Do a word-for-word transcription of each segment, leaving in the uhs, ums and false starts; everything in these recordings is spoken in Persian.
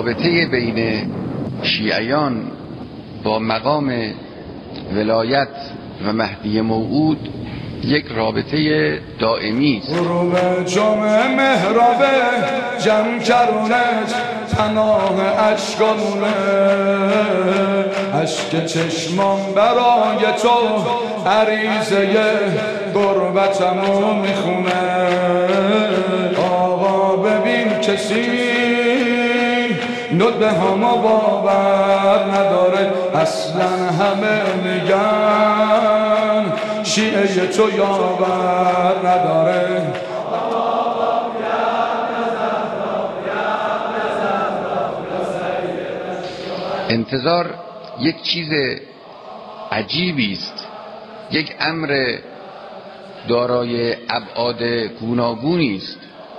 رابطه بین شیعیان با مقام ولایت و مهدی موعود یک رابطه دائمی است. غروب جمعه محرابه جمع کرونش پناه اشکانونه، اشک چشمان برای تو عریضه غربتمو میخونه. آقا ببین کسی ندبه همه باور نداره، اصلا همه میگن شیعه تو یاور نداره. انتظار یک چیز عجیبی است، یک امر دارای ابعاد گوناگونی است.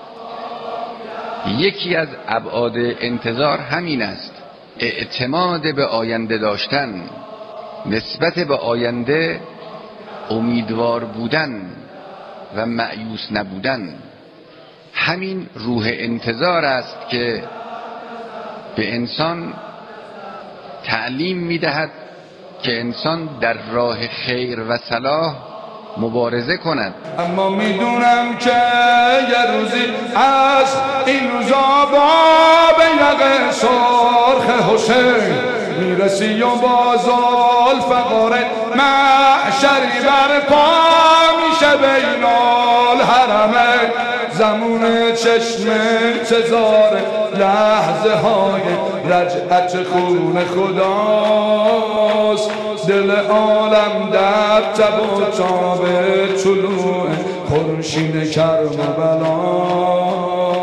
یکی از ابعاد انتظار همین است، اعتماد به آینده داشتن، نسبت به آینده امیدوار بودن و مأیوس نبودن. همین روح انتظار است که به انسان تعلیم می‌دهد که انسان در راه خیر و صلاح مبارزه کند. اما میدونم که یه روزی از این روزا با بیرق سرخ حسین میرسی و با ذوالفقار محشری برپا میشه بین الحرمین. زمان چشم انتظار لحظه های رجعت خون خداست، دل عالم در تب و تاب طلوع خورشید کربلا.